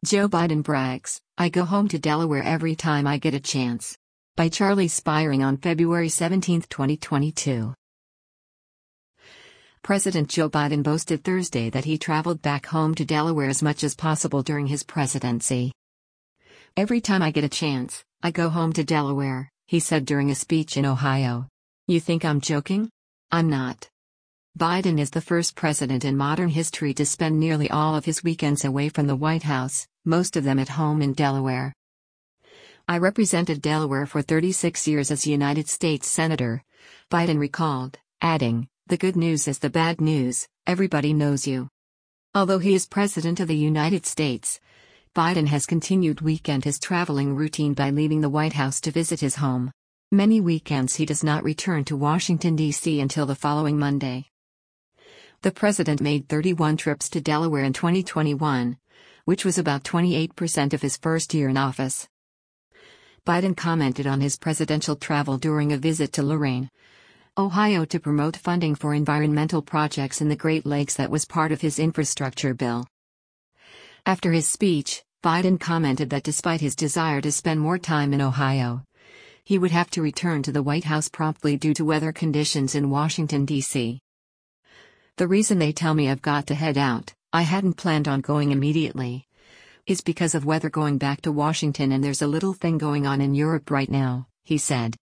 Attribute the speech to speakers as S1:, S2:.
S1: Joe Biden brags, "I go home to Delaware every time I get a chance." By Charlie Spiring on February 17, 2022. President Joe Biden boasted Thursday that he traveled back home to Delaware as much as possible during his presidency. "Every time I get a chance, I go home to Delaware," he said during a speech in Ohio. "You think I'm joking? I'm not." Biden is the first president in modern history to spend nearly all of his weekends away from the White House, most of them at home in Delaware. "I represented Delaware for 36 years as a United States Senator," Biden recalled, adding, "The good news is the bad news, everybody knows you." Although he is President of the United States, Biden has continued his traveling routine by leaving the White House to visit his home. Many weekends he does not return to Washington, D.C. until the following Monday. The president made 31 trips to Delaware in 2021, which was about 28% of his first year in office. Biden commented on his presidential travel during a visit to Lorain, Ohio to promote funding for environmental projects in the Great Lakes that was part of his infrastructure bill. After his speech, Biden commented that despite his desire to spend more time in Ohio, he would have to return to the White House promptly due to weather conditions in Washington, D.C. "The reason they tell me I've got to head out, I hadn't planned on going immediately, is because of weather going back to Washington, and there's a little thing going on in Europe right now," he said.